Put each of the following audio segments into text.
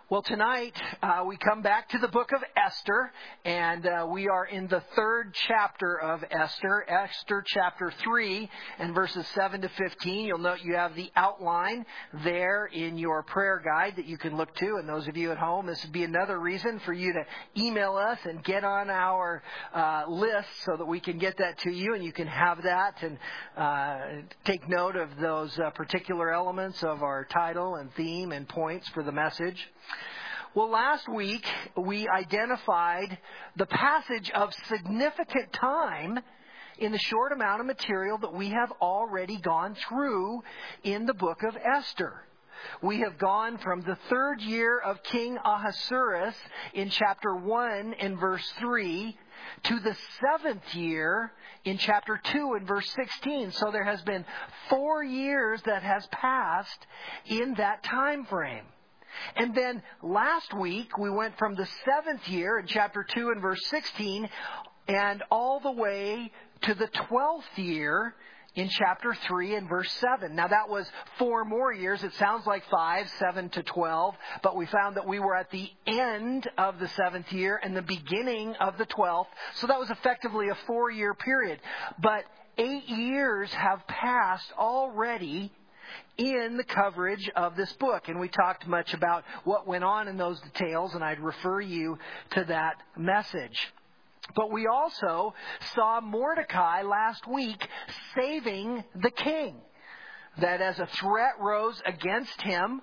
Well, tonight we come back to the book of Esther, and we are in the third chapter of Esther, Esther chapter 3, and verses 7 to 15. You'll note you have the outline there in your prayer guide that you can look to, and those of you at home, this would be another reason for you to email us and get on our list so that we can get that to you, and you can have that and take note of those particular elements of our title and theme and points for the message. Well, last week we identified the passage of significant time in the short amount of material that we have already gone through in the book of Esther. We have gone from the third year of King Ahasuerus in chapter 1 and verse 3 to the seventh year in chapter 2 and verse 16. So there has been 4 years that has passed in that time frame. And then last week, we went from the seventh year in chapter 2 and verse 16 and all the way to the 12th year in chapter 3 and verse 7. Now that was 4 more years. It sounds like 5, 7 to 12, but we found that we were at the end of the 7th year and the beginning of the 12th. So that was effectively a 4-year period. But 8 years have passed already in the coverage of this book. And we talked much about what went on in those details, and I'd refer you to that message. But we also saw Mordecai last week saving the king. That as a threat rose against him,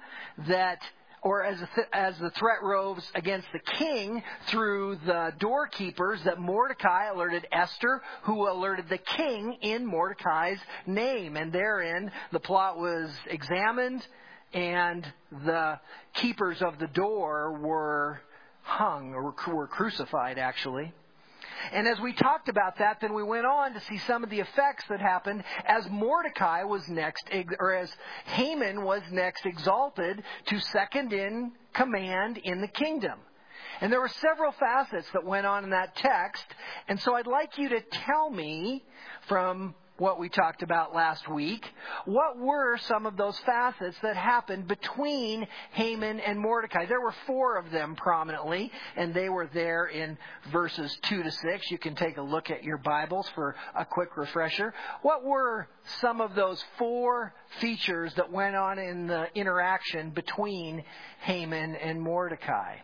as the threat rose against the king through the doorkeepers, that Mordecai alerted Esther, who alerted the king in Mordecai's name. And therein, the plot was examined, and the keepers of the door were hung, or were crucified, actually. And as we talked about that, then we went on to see some of the effects that happened as Mordecai was next, or as Haman was next exalted to second in command in the kingdom. And there were several facets that went on in that text. And so I'd like you to tell me from what we talked about last week, what were some of those facets that happened between Haman and Mordecai? There were 4 of them prominently, and they were there in verses 2 to 6. You can take a look at your Bibles for a quick refresher. What were some of those 4 features that went on in the interaction between Haman and Mordecai?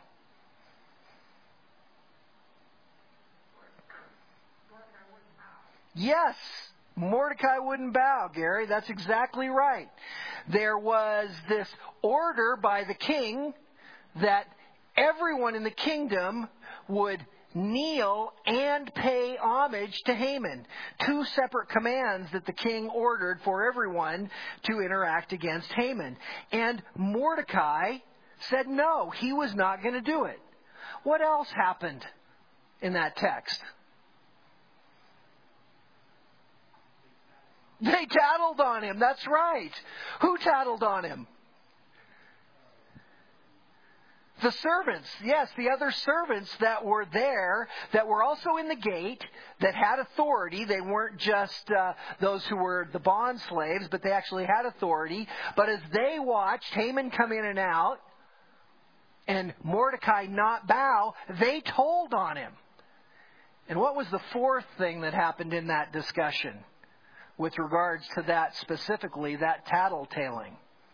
Yes. Mordecai wouldn't bow, Gary. That's exactly right. There was this order by the king that everyone in the kingdom would kneel and pay homage to Haman. 2 separate commands that the king ordered for everyone to interact against Haman. And Mordecai said no, he was not going to do it. What else happened in that text? They tattled on him. That's right. Who tattled on him? The servants. Yes, the other servants that were there, that were also in the gate, that had authority. They weren't just those who were the bond slaves, but they actually had authority. But as they watched Haman come in and out, and Mordecai not bow, they told on him. And what was the 4th thing that happened in that discussion with regards to that specifically, that tattletaling?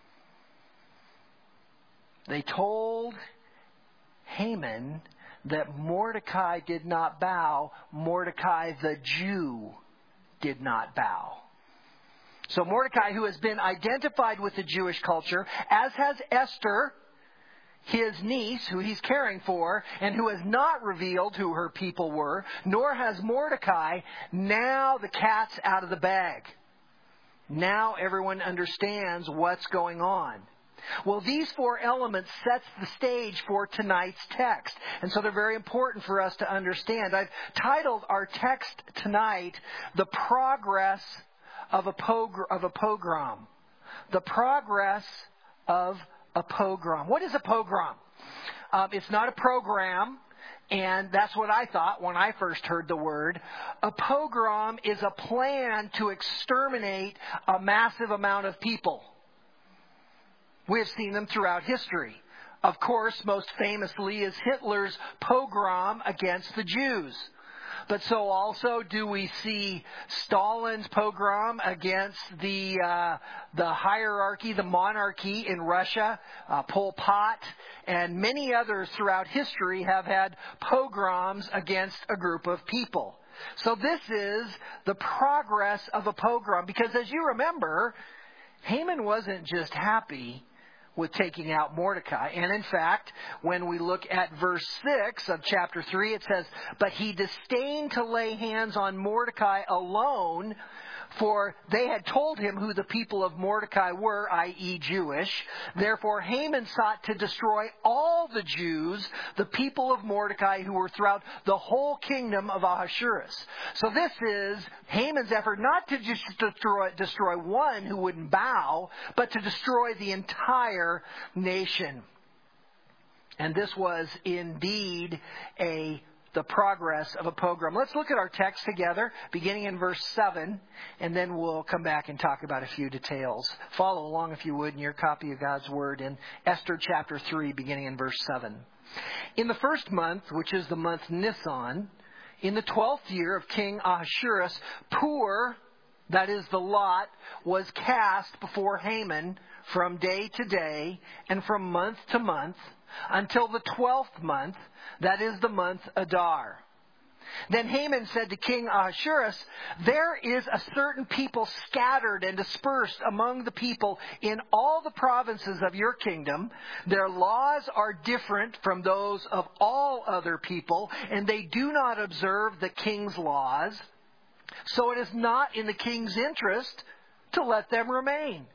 They told Haman that Mordecai did not bow. Mordecai the Jew did not bow. So Mordecai, who has been identified with the Jewish culture, as has Esther, his niece, who he's caring for, and who has not revealed who her people were, nor has Mordecai, now the cat's out of the bag. Now everyone understands what's going on. Well, these 4 elements sets the stage for tonight's text. And so they're very important for us to understand. I've titled our text tonight, The Progress of a Pogrom. The Progress of a Pogrom. What is a pogrom? It's not a program, and that's what I thought when I first heard the word. A pogrom is a plan to exterminate a massive amount of people. We have seen them throughout history. Of course, most famously is Hitler's pogrom against the Jews. But so also do we see Stalin's pogrom against the hierarchy, the monarchy in Russia, Pol Pot, and many others throughout history have had pogroms against a group of people. So this is the progress of a pogrom, because as you remember, Haman wasn't just happy with taking out Mordecai. And in fact, when we look at verse 6 of chapter 3, it says, "But he disdained to lay hands on Mordecai alone, for they had told him who the people of Mordecai were, i.e. Jewish. Therefore Haman sought to destroy all the Jews, the people of Mordecai, who were throughout the whole kingdom of Ahasuerus." So this is Haman's effort not to just destroy one who wouldn't bow, but to destroy the entire nation. And this was indeed the progress of a pogrom. Let's look at our text together, beginning in verse 7, and then we'll come back and talk about a few details. Follow along, if you would, in your copy of God's Word in Esther chapter 3, beginning in verse 7. "In the first month, which is the month Nisan, in the 12th year of King Ahasuerus, Pur, that is the lot, was cast before Haman from day to day and from month to month, until the 12th month, that is the month Adar. Then Haman said to King Ahasuerus, 'There is a certain people scattered and dispersed among the people in all the provinces of your kingdom. Their laws are different from those of all other people, and they do not observe the king's laws. So it is not in the king's interest to let them remain.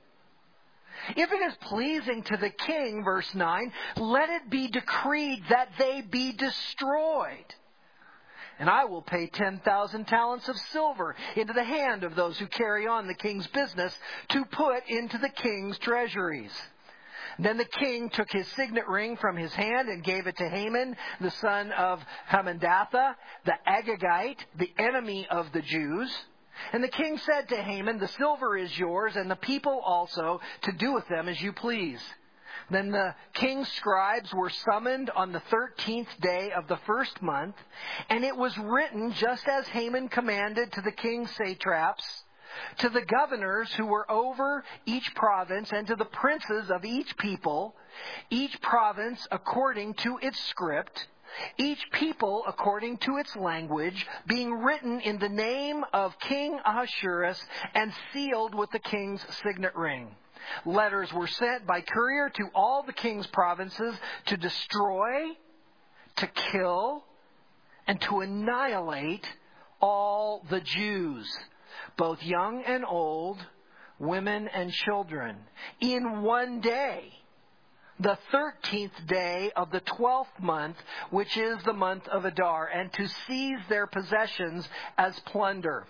If it is pleasing to the king,' verse 9, 'let it be decreed that they be destroyed. And I will pay 10,000 talents of silver into the hand of those who carry on the king's business to put into the king's treasuries.' Then the king took his signet ring from his hand and gave it to Haman, the son of Hammedatha, the Agagite, the enemy of the Jews. And the king said to Haman, 'The silver is yours, and the people also, to do with them as you please.' Then the king's scribes were summoned on the 13th day of the first month, and it was written just as Haman commanded to the king's satraps, to the governors who were over each province, and to the princes of each people, each province according to its script, each people according to its language, being written in the name of King Ahasuerus and sealed with the king's signet ring. Letters were sent by courier to all the king's provinces to destroy, to kill, and to annihilate all the Jews, both young and old, women and children, in one day, the 13th day of the 12th month, which is the month of Adar, and to seize their possessions as plunder.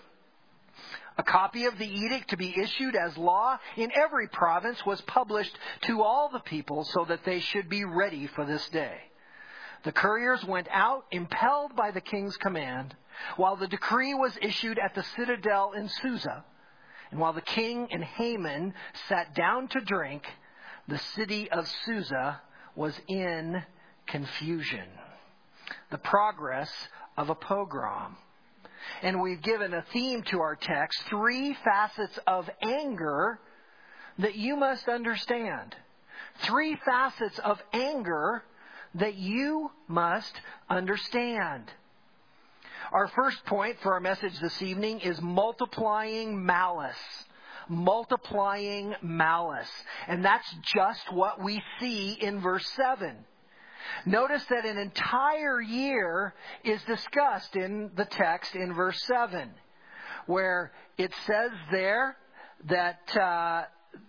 A copy of the edict to be issued as law in every province was published to all the people so that they should be ready for this day. The couriers went out, impelled by the king's command, while the decree was issued at the citadel in Susa. And while the king and Haman sat down to drink, the city of Susa was in confusion." The progress of a pogrom. And we've given a theme to our text, 3 facets of anger that you must understand. 3 facets of anger that you must understand. Our first point for our message this evening is multiplying malice. Multiplying malice. And that's just what we see in verse 7. Notice that an entire year is discussed in the text in verse 7, where it says there that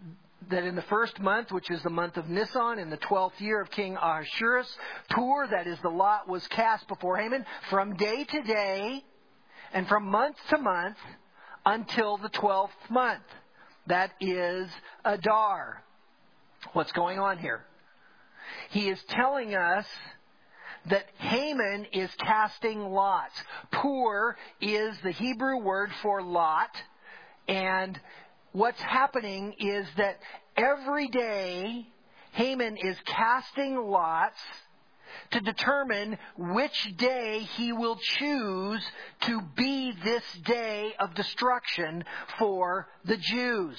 in the first month, which is the month of Nisan, in the 12th year of King Ahasuerus, Pur, that is the lot, was cast before Haman from day to day and from month to month until the 12th month. That is Adar. What's going on here? He is telling us that Haman is casting lots. Pur is the Hebrew word for lot. And what's happening is that every day Haman is casting lots to determine which day he will choose to be this day of destruction for the Jews.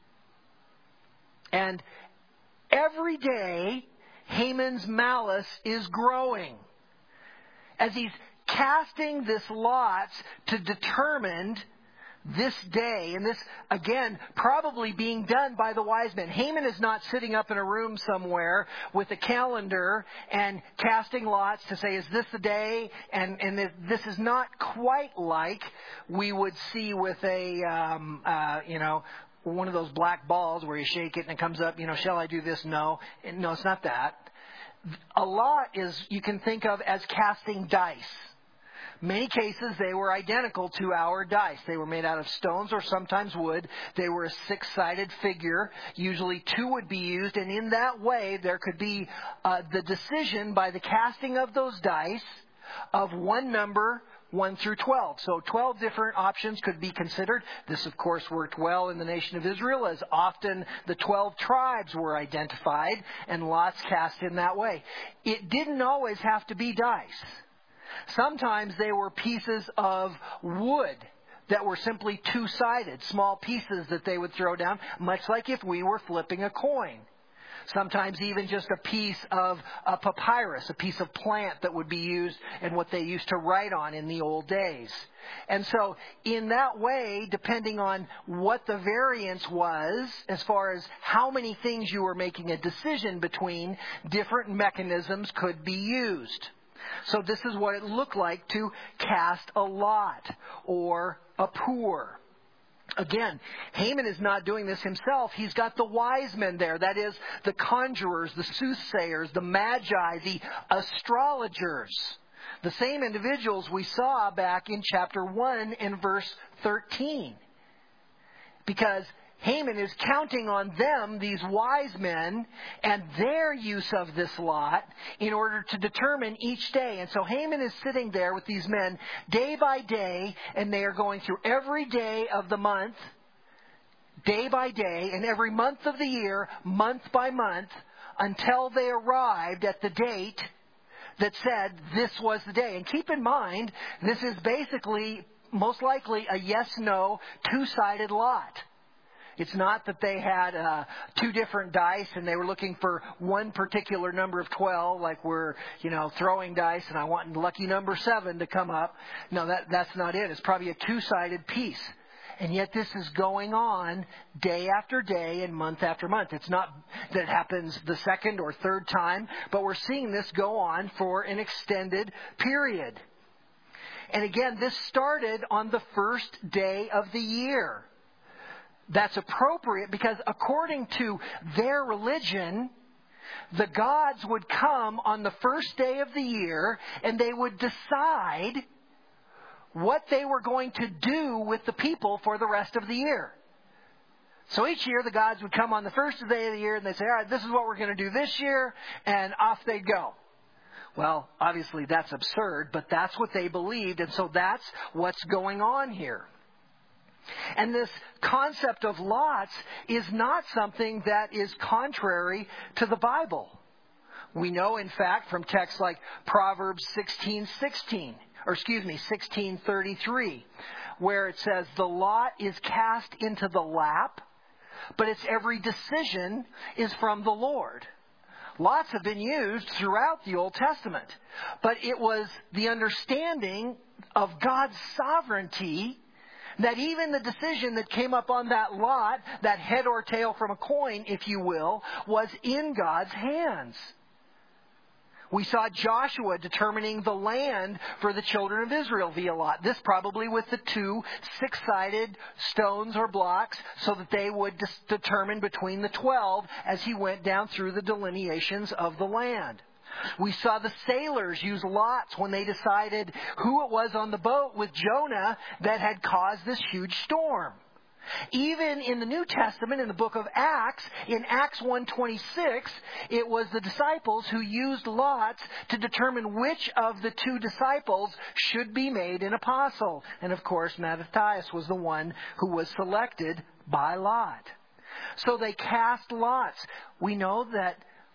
And every day, Haman's malice is growing. As he's casting this lots to determine this day, and this, again, probably being done by the wise men. Haman is not sitting up in a room somewhere with a calendar and casting lots to say, is this the day? And this is not quite like we would see with one of those black balls where you shake it and it comes up, shall I do this? No. No, it's not that. A lot is, you can think of as casting dice. Many cases, they were identical to our dice. They were made out of stones or sometimes wood. They were a six-sided figure. Usually 2 would be used. And in that way, there could be the decision by the casting of those dice of one number, 1 through 12. So 12 different options could be considered. This, of course, worked well in the nation of Israel, as often the 12 tribes were identified and lots cast in that way. It didn't always have to be dice. Sometimes they were pieces of wood that were simply 2-sided, small pieces that they would throw down, much like if we were flipping a coin. Sometimes even just a piece of a papyrus, a piece of plant that would be used and what they used to write on in the old days. And so in that way, depending on what the variance was, as far as how many things you were making a decision between, different mechanisms could be used. So this is what it looked like to cast a lot or a pour. Again, Haman is not doing this himself. He's got the wise men there. That is, the conjurers, the soothsayers, the magi, the astrologers. The same individuals we saw back in chapter 1 and verse 13. Because Haman is counting on them, these wise men, and their use of this lot in order to determine each day. And so Haman is sitting there with these men day by day, and they are going through every day of the month, day by day, and every month of the year, month by month, until they arrived at the date that said this was the day. And keep in mind, this is basically, most likely, a yes-no, 2-sided lot. It's not that they had 2 different dice and they were looking for one particular number of 12, like we're, throwing dice and I want lucky number 7 to come up. No, that's not it. It's probably a 2-sided piece. And yet this is going on day after day and month after month. It's not that it happens the second or third time, but we're seeing this go on for an extended period. And again, this started on the first day of the year. That's appropriate because according to their religion, the gods would come on the first day of the year and they would decide what they were going to do with the people for the rest of the year. So each year the gods would come on the first day of the year and they'd say, all right, this is what we're going to do this year, and off they'd go. Well, obviously that's absurd, but that's what they believed, and so that's what's going on here. And this concept of lots is not something that is contrary to the Bible. We know, in fact, from texts like Proverbs 16:33, where it says, the lot is cast into the lap, but its every decision is from the Lord. Lots have been used throughout the Old Testament, but it was the understanding of God's sovereignty that even the decision that came up on that lot, that head or tail from a coin, if you will, was in God's hands. We saw Joshua determining the land for the children of Israel via lot. This probably with the 2 6-sided stones or blocks so that they would determine between the 12 as he went down through the delineations of the land. We saw the sailors use lots when they decided who it was on the boat with Jonah that had caused this huge storm. Even in the New Testament, in the book of Acts, in Acts 1:26, it was the disciples who used lots to determine which of the 2 disciples should be made an apostle. And of course, Matthias was the one who was selected by lot. So they cast lots. We know that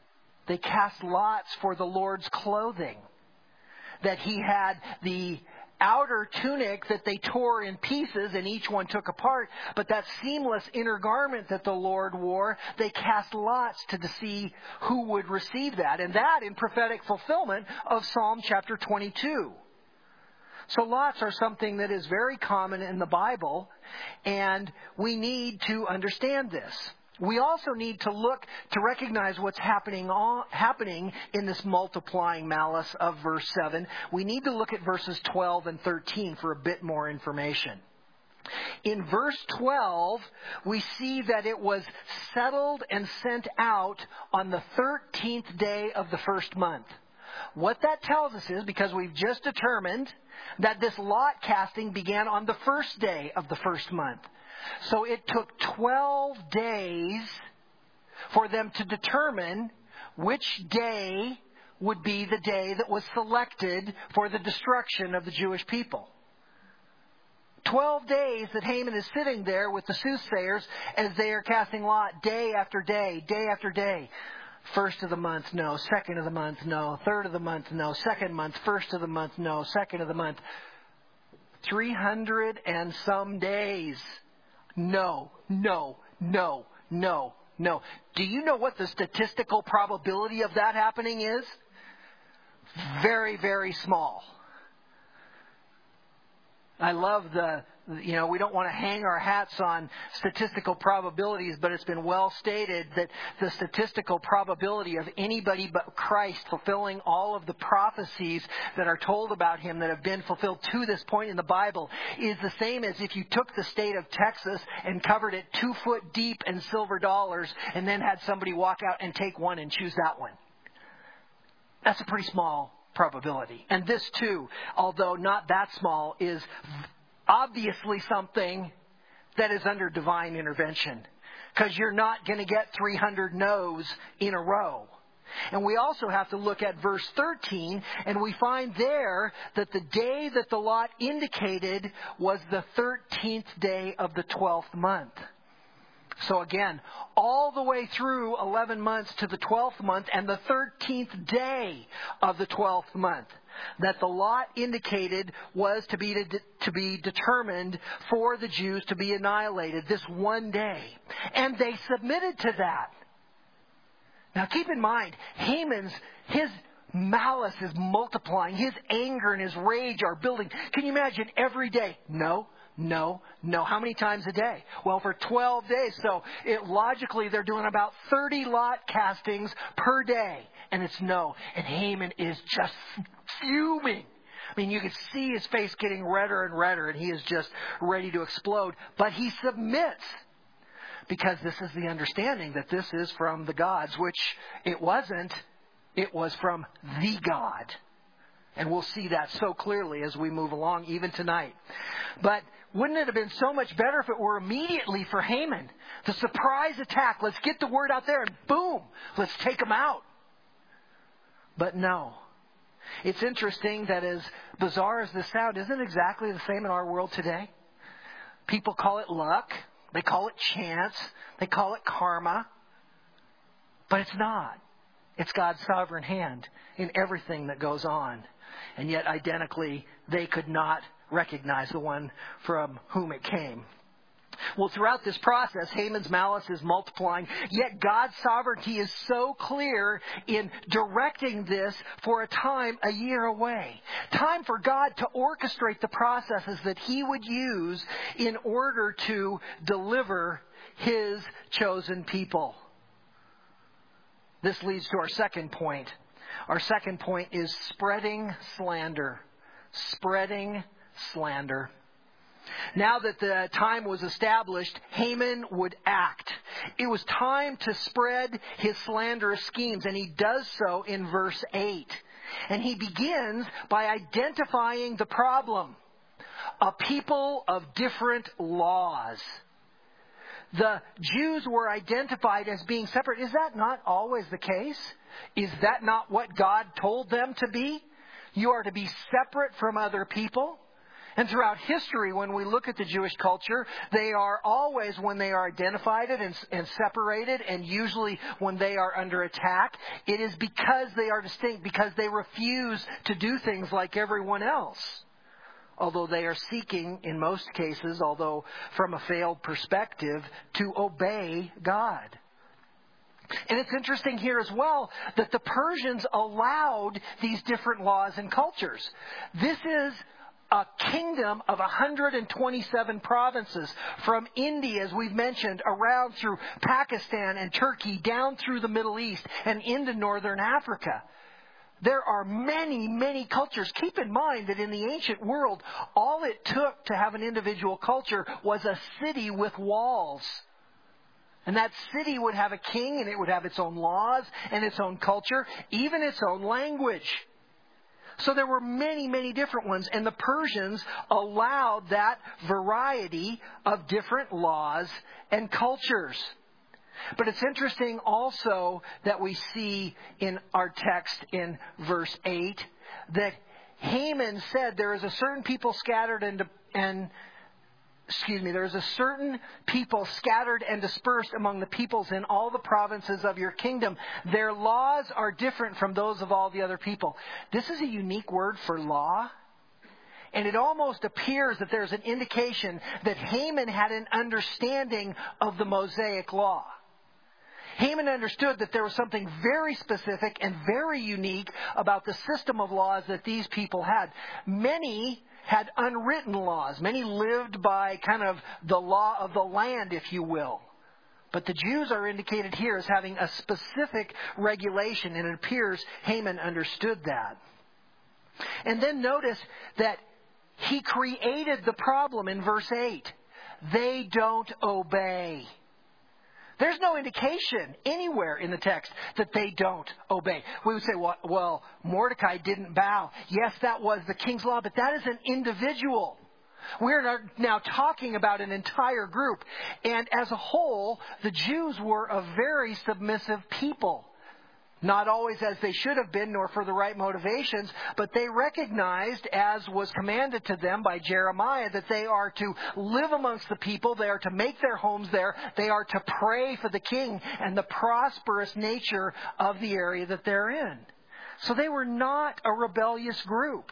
They cast lots for the Lord's clothing. That he had the outer tunic that they tore in pieces and each one took apart, but that seamless inner garment that the Lord wore, they cast lots to see who would receive that. And that in prophetic fulfillment of Psalm chapter 22. So lots are something that is very common in the Bible, and we need to understand this. We also need to look to recognize what's happening in this multiplying malice of verse 7. We need to look at verses 12 and 13 for a bit more information. In verse 12, we see that it was settled and sent out on the 13th day of the first month. What that tells us is, because we've just determined that this lot casting began on the first day of the first month. So it took 12 days for them to determine which day would be the day that was selected for the destruction of the Jewish people. 12 days that Haman is sitting there with the soothsayers as they are casting lot day after day, day after day. First of the month, no. Second of the month, no. Third of the month, no. Second month, first of the month, no. Second of the month. 300 and some days. No, no, no, no, no. Do you know what the statistical probability of that happening is? Very, very small. I love we don't want to hang our hats on statistical probabilities, but it's been well stated that the statistical probability of anybody but Christ fulfilling all of the prophecies that are told about him that have been fulfilled to this point in the Bible is the same as if you took the state of Texas and covered it 2 foot deep in silver dollars and then had somebody walk out and take one and choose that one. That's a pretty small probability. And this too, although not that small, is obviously something that is under divine intervention. Because you're not going to get 300 no's in a row. And we also have to look at verse 13, and we find there that the day that the lot indicated was the 13th day of the 12th month. So again, all the way through 11 months to the 12th month and the 13th day of the 12th month, that the lot indicated was to be determined for the Jews to be annihilated this one day. And they submitted to that. Now keep in mind, his malice is multiplying. His anger and his rage are building. Can you imagine every day? No. How many times a day? Well, for 12 days. So logically, they're doing about 30 lot castings per day. And it's no. And Haman is just fuming. I mean, you can see his face getting redder and redder, and he is just ready to explode. But he submits. Because this is the understanding that this is from the gods, which it wasn't. It was from the God. And we'll see that so clearly as we move along, even tonight. But wouldn't it have been so much better if it were immediately for Haman? The surprise attack. Let's get the word out there and boom, let's take him out. But no. It's interesting that as bizarre as this sounds, isn't it exactly the same in our world today? People call it luck. They call it chance. They call it karma. But it's not. It's God's sovereign hand in everything that goes on. And yet, identically, they could not recognize the one from whom it came. Well, throughout this process, Haman's malice is multiplying, yet God's sovereignty is so clear in directing this for a time a year away. Time for God to orchestrate the processes that He would use in order to deliver His chosen people. This leads to our second point. Our second point is spreading slander. Spreading slander. Now that the time was established, Haman would act. It was time to spread his slanderous schemes, and he does so in verse 8. And he begins by identifying the problem. A people of different laws. The Jews were identified as being separate. Is that not always the case? Is that not what God told them to be? You are to be separate from other people. And throughout history, when we look at the Jewish culture, they are always, when they are identified and separated, and usually when they are under attack, it is because they are distinct, because they refuse to do things like everyone else. Although they are seeking, in most cases, although from a failed perspective, to obey God. And it's interesting here as well that the Persians allowed these different laws and cultures. This is a kingdom of 127 provinces, from India, as we've mentioned, around through Pakistan and Turkey, down through the Middle East and into northern Africa. There are many, many cultures. Keep in mind that in the ancient world, all it took to have an individual culture was a city with walls. And that city would have a king, and it would have its own laws and its own culture, even its own language. So there were many, many different ones, and the Persians allowed that variety of different laws and cultures. But it's interesting also that we see in our text in verse 8 that Haman said there is a certain people scattered there's a certain people scattered and dispersed among the peoples in all the provinces of your kingdom. Their laws are different from those of all the other people. This is a unique word for law. And it almost appears that there's an indication that Haman had an understanding of the Mosaic law. Haman understood that there was something very specific and very unique about the system of laws that these people had. Many had unwritten laws. Many lived by kind of the law of the land, if you will. But the Jews are indicated here as having a specific regulation, and it appears Haman understood that. And then notice that he created the problem in verse 8. They don't obey. There's no indication anywhere in the text that they don't obey. We would say, well, Mordecai didn't bow. Yes, that was the king's law, but that is an individual. We're now talking about an entire group. And as a whole, the Jews were a very submissive people. Not always as they should have been, nor for the right motivations, but they recognized, as was commanded to them by Jeremiah, that they are to live amongst the people, they are to make their homes there, they are to pray for the king and the prosperous nature of the area that they're in. So they were not a rebellious group.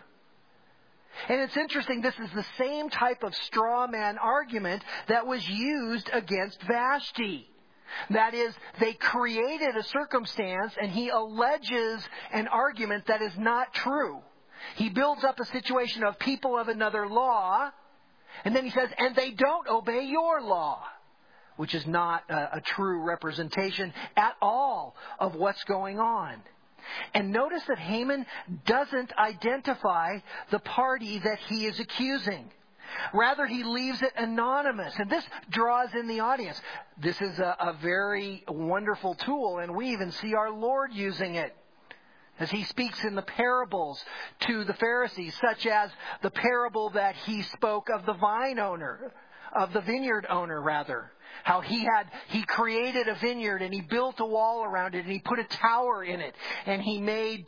And it's interesting, this is the same type of straw man argument that was used against Vashti. That is, they created a circumstance and he alleges an argument that is not true. He builds up a situation of people of another law, and then he says, and they don't obey your law, which is not a true representation at all of what's going on. And notice that Haman doesn't identify the party that he is accusing. Rather, he leaves it anonymous. And this draws in the audience. This is a very wonderful tool, and we even see our Lord using it as he speaks in the parables to the Pharisees, such as the parable that he spoke of the vineyard owner, how he created a vineyard and he built a wall around it and he put a tower in it and he made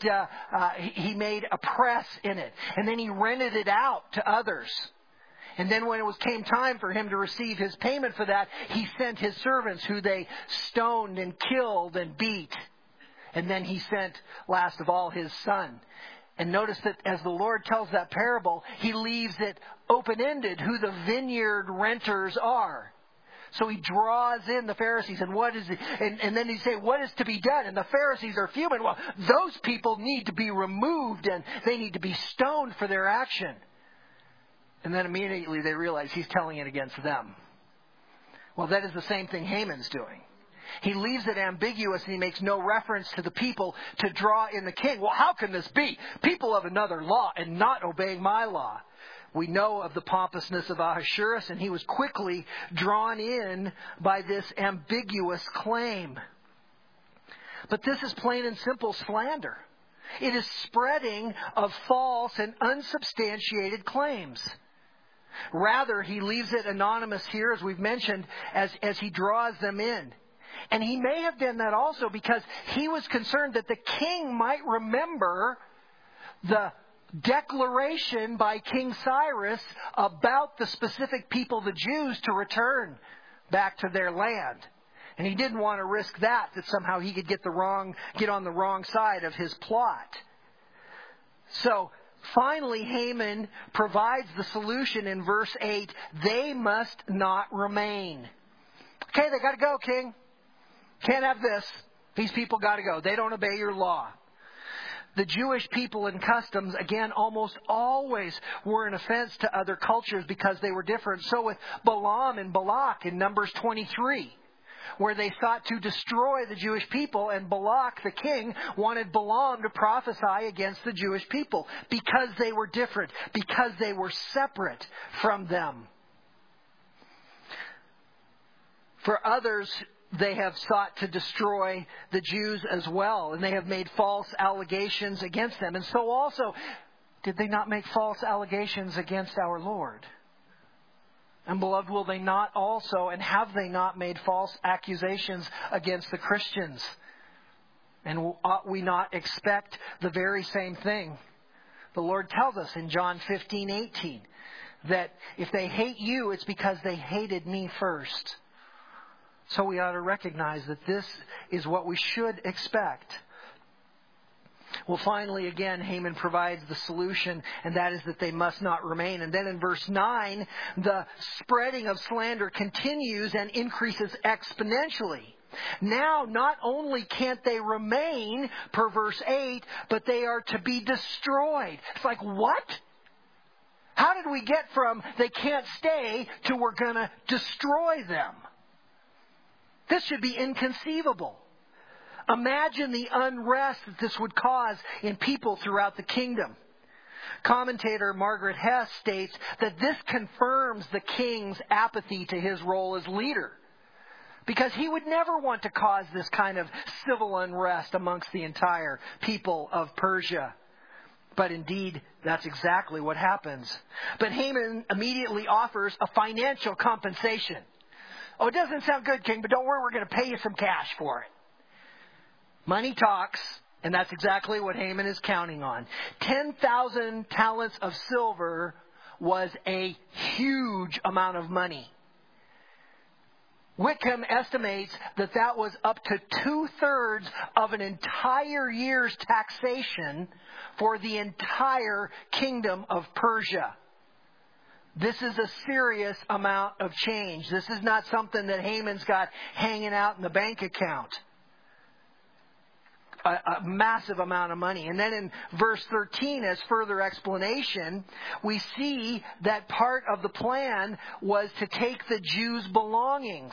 a press in it, and then he rented it out to others. And then when it came time for him to receive his payment for that, he sent his servants, who they stoned and killed and beat. And then he sent, last of all, his son. And notice that as the Lord tells that parable, he leaves it open-ended who the vineyard renters are. So he draws in the Pharisees, and what is it? And then he say, what is to be done? And the Pharisees are fuming. Well, those people need to be removed and they need to be stoned for their action. And then immediately they realize he's telling it against them. Well, that is the same thing Haman's doing. He leaves it ambiguous and he makes no reference to the people to draw in the king. Well, how can this be? People of another law and not obeying my law. We know of the pompousness of Ahasuerus, and he was quickly drawn in by this ambiguous claim. But this is plain and simple slander. It is spreading of false and unsubstantiated claims. Rather, he leaves it anonymous here, as we've mentioned, as he draws them in. And he may have done that also because he was concerned that the king might remember the declaration by King Cyrus about the specific people, the Jews, to return back to their land. And he didn't want to risk that somehow he could get on the wrong side of his plot. So finally, Haman provides the solution in verse 8. They must not remain. Okay, they got to go, king. Can't have this. These people got to go. They don't obey your law. The Jewish people and customs, again, almost always were an offense to other cultures because they were different. So with Balaam and Balak in Numbers 23, where they sought to destroy the Jewish people, and Balak, the king, wanted Balaam to prophesy against the Jewish people because they were different, because they were separate from them. For others, they have sought to destroy the Jews as well, and they have made false allegations against them. And so also, did they not make false allegations against our Lord? And beloved, will they not also, and have they not made false accusations against the Christians? And ought we not expect the very same thing? The Lord tells us in John 15:18 that if they hate you, it's because they hated me first. So we ought to recognize that this is what we should expect. Well, finally, again, Haman provides the solution, and that is that they must not remain. And then in verse 9, the spreading of slander continues and increases exponentially. Now, not only can't they remain, per verse 8, but they are to be destroyed. It's like, what? How did we get from they can't stay to we're going to destroy them? This should be inconceivable. Imagine the unrest that this would cause in people throughout the kingdom. Commentator Margaret Hess states that this confirms the king's apathy to his role as leader, because he would never want to cause this kind of civil unrest amongst the entire people of Persia. But indeed, that's exactly what happens. But Haman immediately offers a financial compensation. Oh, it doesn't sound good, king, but don't worry, we're going to pay you some cash for it. Money talks, and that's exactly what Haman is counting on. 10,000 talents of silver was a huge amount of money. Wickham estimates that that was up to 2/3 of an entire year's taxation for the entire kingdom of Persia. This is a serious amount of change. This is not something that Haman's got hanging out in the bank account. A massive amount of money. And then in verse 13, as further explanation, we see that part of the plan was to take the Jews' belongings,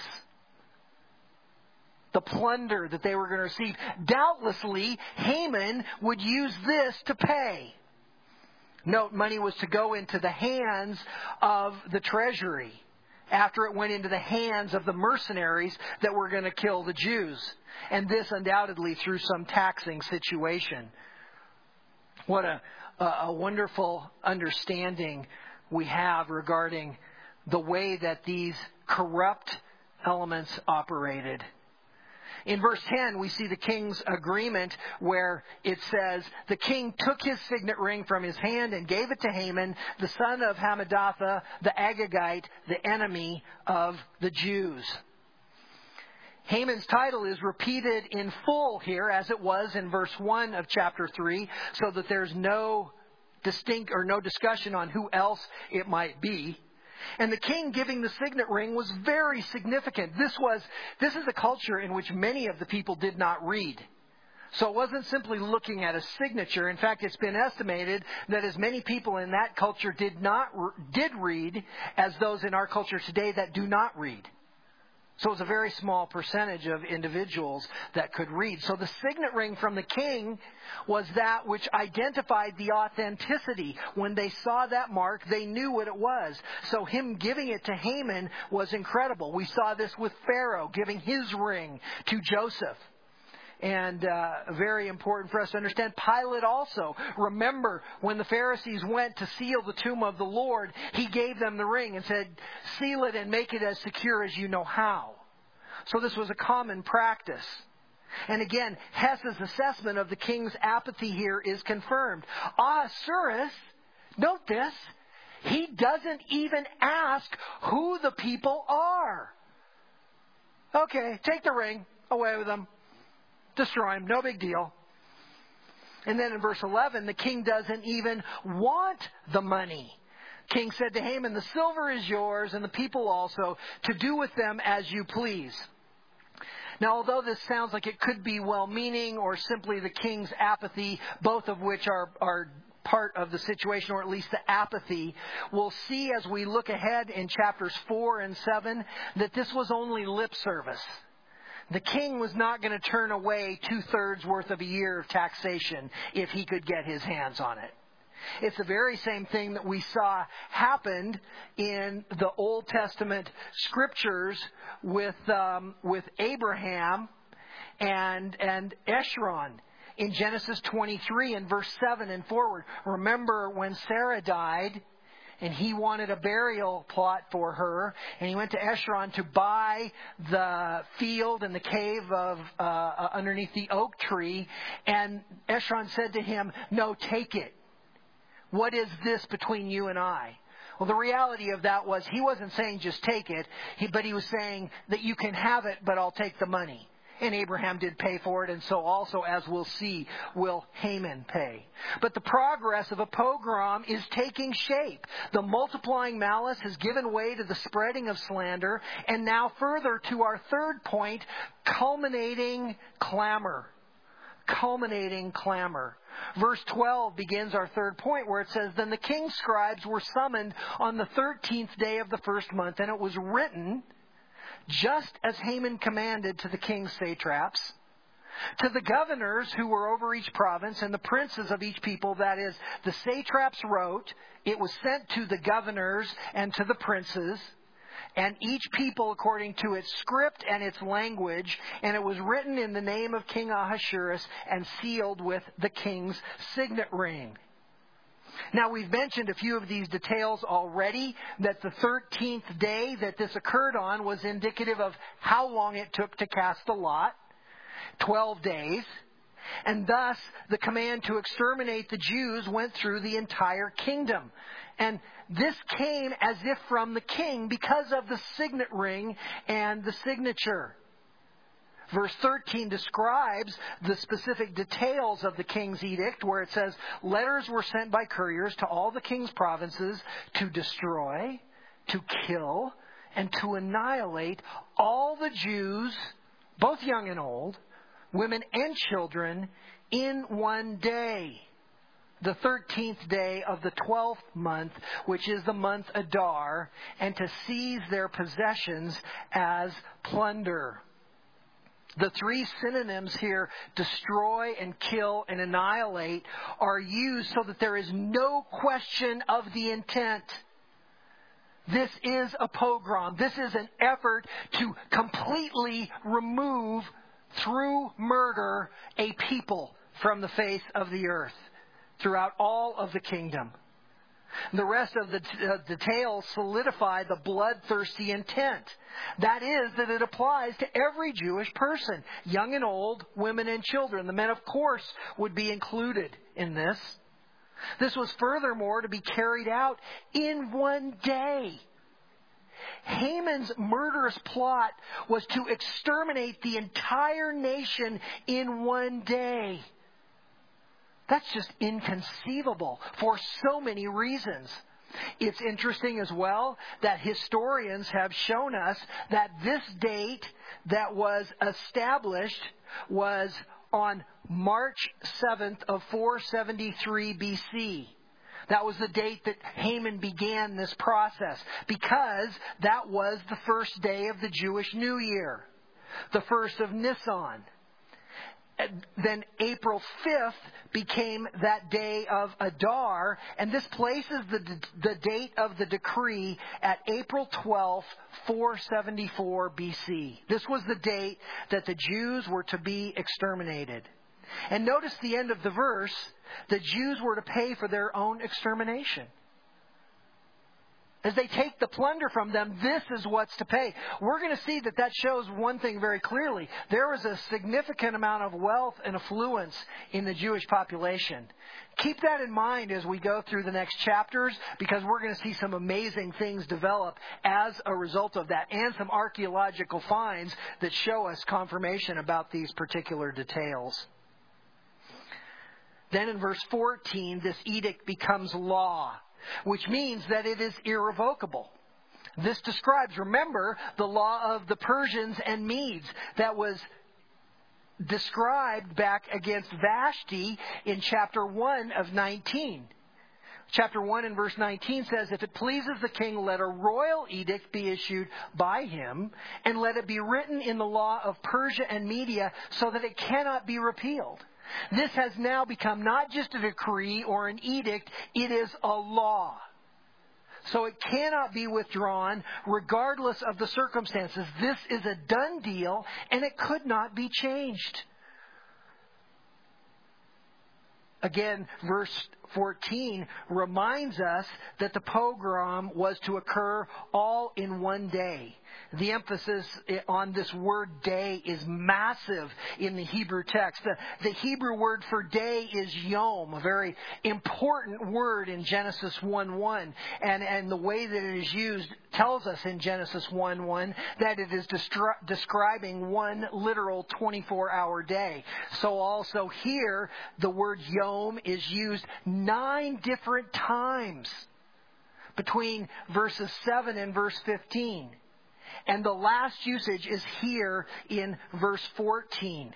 the plunder that they were going to receive. Doubtlessly, Haman would use this to pay. Note, money was to go into the hands of the treasury after it went into the hands of the mercenaries that were going to kill the Jews. And this undoubtedly through some taxing situation. What a wonderful understanding we have regarding the way that these corrupt elements operated. In verse 10, we see the king's agreement where it says, the king took his signet ring from his hand and gave it to Haman, the son of Hammedatha, the Agagite, the enemy of the Jews. Haman's title is repeated in full here, as it was in verse 1 of chapter 3, so that there's no discussion on who else it might be. And the king giving the signet ring was very significant. This is a culture in which many of the people did not read. So it wasn't simply looking at a signature. In fact, it's been estimated that as many people in that culture did read as those in our culture today that do not read. So it was a very small percentage of individuals that could read. So the signet ring from the king was that which identified the authenticity. When they saw that mark, they knew what it was. So him giving it to Haman was incredible. We saw this with Pharaoh giving his ring to Joseph. And very important for us to understand. Pilate also, remember when the Pharisees went to seal the tomb of the Lord, he gave them the ring and said, seal it and make it as secure as you know how. So this was a common practice. And again, Hess's assessment of the king's apathy here is confirmed. Ahasuerus, note this, he doesn't even ask who the people are. Okay, take the ring, away with them, destroy him, no big deal. And then in verse 11, the king doesn't even want the money. King said to Haman, the silver is yours and the people also, to do with them as you please. Now, although this sounds like it could be well-meaning or simply the king's apathy, both of which are part of the situation, or at least the apathy, we'll see as we look ahead in chapters 4 and 7 that this was only lip service. The king was not going to turn away 2/3 worth of a year of taxation if he could get his hands on it. It's the very same thing that we saw happened in the Old Testament scriptures with Abraham and Eshron in Genesis 23 and verse 7 and forward. Remember when Sarah died and he wanted a burial plot for her, and he went to Eshron to buy the field and the cave of underneath the oak tree, and Eshron said to him, "No, take it. What is this between you and I?" Well, the reality of that was he wasn't saying just take it, but he was saying that you can have it, but I'll take the money. And Abraham did pay for it, and so also, as we'll see, will Haman pay. But the progress of a pogrom is taking shape. The multiplying malice has given way to the spreading of slander, and now further to our third point, culminating clamor. Culminating clamor. Verse 12 begins our third point where it says, Then the king's scribes were summoned on the 13th day of the first month, and it was written, just as Haman commanded, to the king's satraps, to the governors who were over each province, and the princes of each people, that is, the satraps wrote, it was sent to the governors and to the princes, and each people according to its script and its language, and it was written in the name of King Ahasuerus and sealed with the king's signet ring. Now, we've mentioned a few of these details already, that the 13th day that this occurred on was indicative of how long it took to cast the lot, 12 days. And thus, the command to exterminate the Jews went through the entire kingdom. And this came as if from the king because of the signet ring and the signature. Verse 13 describes the specific details of the king's edict, where it says, letters were sent by couriers to all the king's provinces to destroy, to kill, and to annihilate all the Jews, both young and old, women and children, in one day. The 13th day of the 12th month, which is the month Adar, and to seize their possessions as plunder. The three synonyms here, destroy and kill and annihilate, are used so that there is no question of the intent. This is a pogrom. This is an effort to completely remove, through murder, a people from the face of the earth throughout all of the kingdom. The rest of the details solidify the bloodthirsty intent. That is, that it applies to every Jewish person, young and old, women and children. The men, of course, would be included in this. This was furthermore to be carried out in one day. Haman's murderous plot was to exterminate the entire nation in one day. That's just inconceivable for so many reasons. It's interesting as well that historians have shown us that this date that was established was on March 7th of 473 BC. That was the date that Haman began this process, because that was the first day of the Jewish New Year, the first of Nisan. Then April 5th became that day of Adar, and this places the date of the decree at April 12th, 474 BC. This was the date that the Jews were to be exterminated. And notice the end of the verse, the Jews were to pay for their own extermination. As they take the plunder from them, this is what's to pay. We're going to see that shows one thing very clearly. There was a significant amount of wealth and affluence in the Jewish population. Keep that in mind as we go through the next chapters, because we're going to see some amazing things develop as a result of that, and some archaeological finds that show us confirmation about these particular details. Then in verse 14, this edict becomes law, which means that it is irrevocable. This describes, remember, the law of the Persians and Medes that was described back against Vashti in chapter 1 of 19. Chapter 1 and verse 19 says, "If it pleases the king, let a royal edict be issued by him, and let it be written in the law of Persia and Media, so that it cannot be repealed." This has now become not just a decree or an edict, it is a law. So it cannot be withdrawn regardless of the circumstances. This is a done deal, and it could not be changed. Again, verse 14 reminds us that the pogrom was to occur all in one day. The emphasis on this word day is massive in the Hebrew text. The Hebrew word for day is yom, a very important word in Genesis 1:1. And the way that it is used tells us in Genesis 1:1 that it is describing one literal 24-hour day. So also here, the word yom is used 9 different times between verses 7 and verse 15. And the last usage is here in verse 14.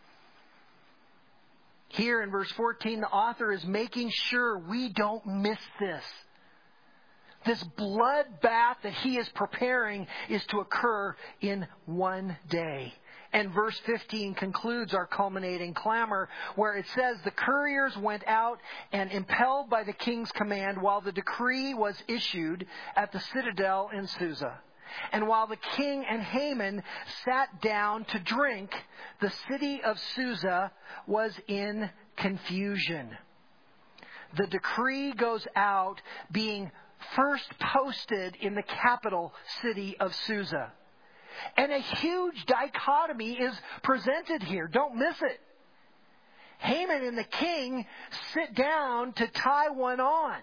Here in verse 14, the author is making sure we don't miss this. This bloodbath that he is preparing is to occur in one day. And verse 15 concludes our culminating clamor, where it says, "The couriers went out and, impelled by the king's command, while the decree was issued at the citadel in Susa. And while the king and Haman sat down to drink, the city of Susa was in confusion." The decree goes out, being first posted in the capital city of Susa. And a huge dichotomy is presented here. Don't miss it. Haman and the king sit down to tie one on.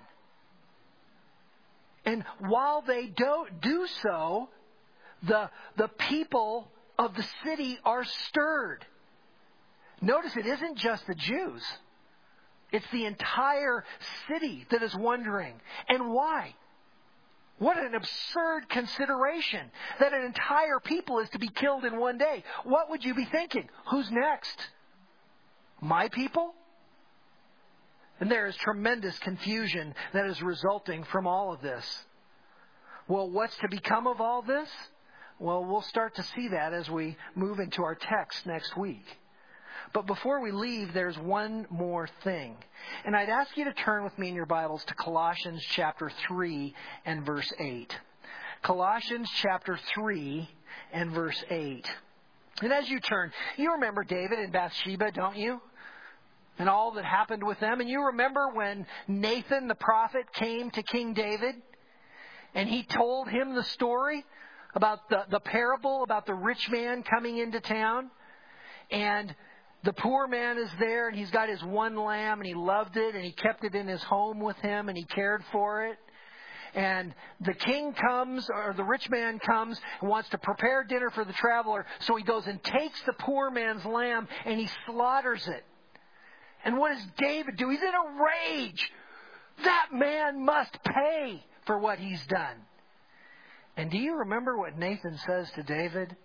And while they don't do so, the people of the city are stirred. Notice it isn't just the Jews. It's the entire city that is wondering. And why? What an absurd consideration that an entire people is to be killed in one day. What would you be thinking? Who's next? My people? And there is tremendous confusion that is resulting from all of this. Well, what's to become of all this? Well, we'll start to see that as we move into our text next week. But before we leave, there's one more thing. And I'd ask you to turn with me in your Bibles to Colossians chapter 3 and verse 8. Colossians chapter 3 and verse 8. And as you turn, you remember David and Bathsheba, don't you? And all that happened with them. And you remember when Nathan the prophet came to King David and he told him the story about the parable about the rich man coming into town. And the poor man is there and he's got his one lamb and he loved it and he kept it in his home with him and he cared for it. And the king comes, or the rich man comes and wants to prepare dinner for the traveler. So he goes and takes the poor man's lamb and he slaughters it. And what does David do? He's in a rage. That man must pay for what he's done. And do you remember what Nathan says to David?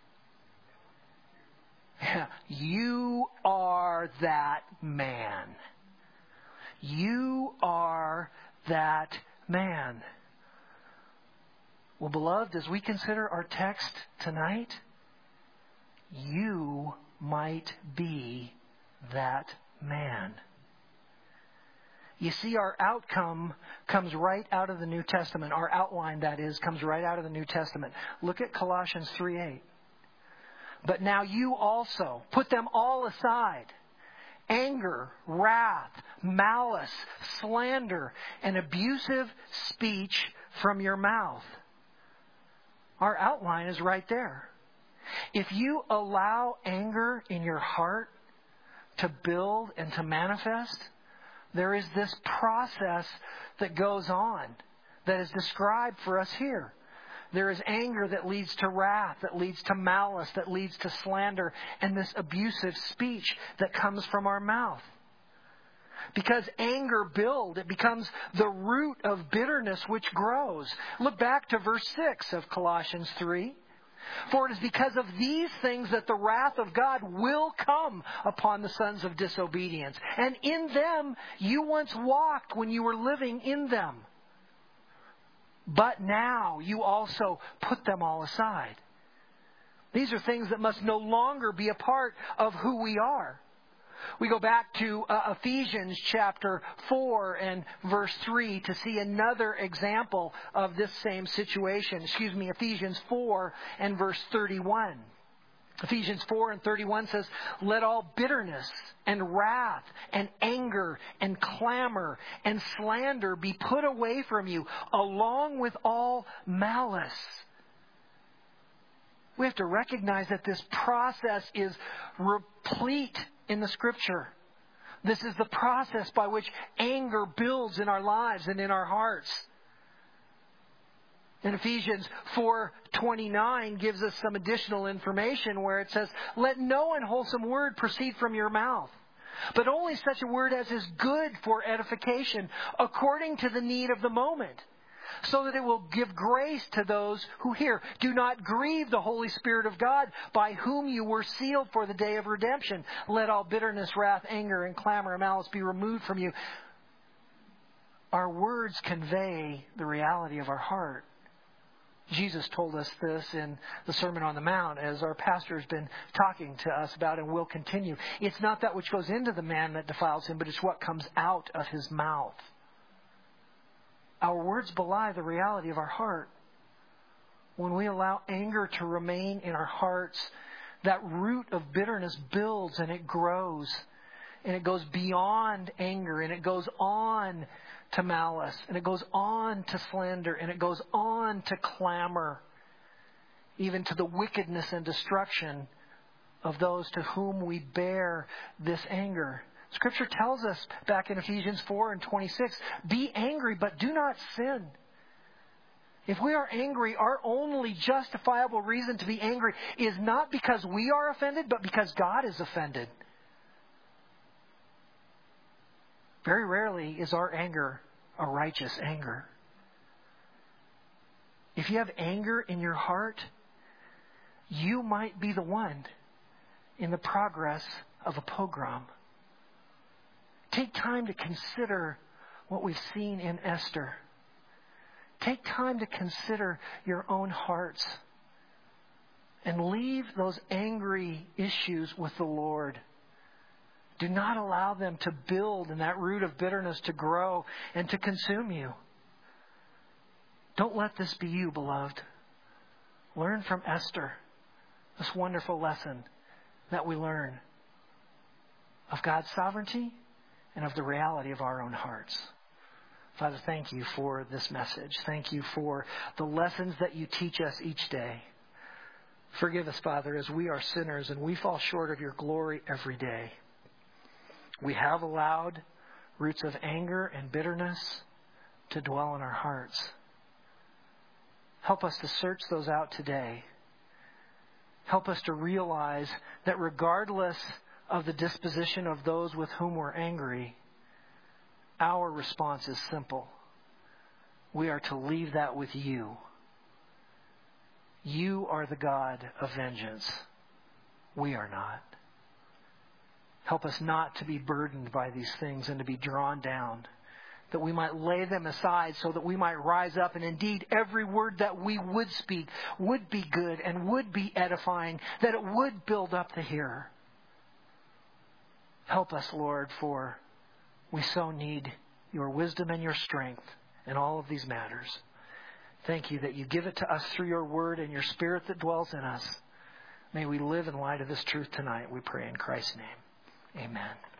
You are that man. You are that man. Well, beloved, as we consider our text tonight, you might be that man. You see, our outcome comes right out of the New Testament. Our outline, that is, comes right out of the New Testament. Look at Colossians 3:8. But now you also put them all aside. Anger, wrath, malice, slander, and abusive speech from your mouth. Our outline is right there. If you allow anger in your heart to build and to manifest, there is this process that goes on that is described for us here. There is anger that leads to wrath, that leads to malice, that leads to slander, and this abusive speech that comes from our mouth. Because anger builds, it becomes the root of bitterness which grows. Look back to verse 6 of Colossians 3. For it is because of these things that the wrath of God will come upon the sons of disobedience. And in them you once walked when you were living in them. But now you also put them all aside. These are things that must no longer be a part of who we are. We go back to Ephesians chapter 4 and verse 3 to see another example of this same situation. Ephesians 4 and verse 31. Ephesians 4 and 31 says, let all bitterness and wrath and anger and clamor and slander be put away from you, along with all malice. We have to recognize that this process is replete in the Scripture. This is the process by which anger builds in our lives and in our hearts. And Ephesians 4:29 gives us some additional information where it says, let no unwholesome word proceed from your mouth, but only such a word as is good for edification, according to the need of the moment, so that it will give grace to those who hear. Do not grieve the Holy Spirit of God, by whom you were sealed for the day of redemption. Let all bitterness, wrath, anger, and clamor and malice be removed from you. Our words convey the reality of our heart. Jesus told us this in the Sermon on the Mount, as our pastor has been talking to us about and will continue. It's not that which goes into the man that defiles him, but it's what comes out of his mouth. Our words belie the reality of our heart. When we allow anger to remain in our hearts, that root of bitterness builds and it grows. And it goes beyond anger, and it goes on to malice, and it goes on to slander, and it goes on to clamor, even to the wickedness and destruction of those to whom we bear this anger. Scripture tells us back in Ephesians 4 and 26, be angry, but do not sin. If we are angry, our only justifiable reason to be angry is not because we are offended, but because God is offended. Very rarely is our anger a righteous anger. If you have anger in your heart, you might be the one in the progress of a pogrom. Take time to consider what we've seen in Esther. Take time to consider your own hearts and leave those angry issues with the Lord. Do not allow them to build and that root of bitterness to grow and to consume you. Don't let this be you, beloved. Learn from Esther, this wonderful lesson that we learn of God's sovereignty and of the reality of our own hearts. Father, thank you for this message. Thank you for the lessons that you teach us each day. Forgive us, Father, as we are sinners and we fall short of your glory every day. We have allowed roots of anger and bitterness to dwell in our hearts. Help us to search those out today. Help us to realize that regardless of the disposition of those with whom we're angry, our response is simple. We are to leave that with you. You are the God of vengeance. We are not. Help us not to be burdened by these things and to be drawn down, that we might lay them aside so that we might rise up, and indeed every word that we would speak would be good and would be edifying, that it would build up the hearer. Help us, Lord, for we so need your wisdom and your strength in all of these matters. Thank you that you give it to us through your word and your Spirit that dwells in us. May we live in light of this truth tonight, we pray in Christ's name. Amen.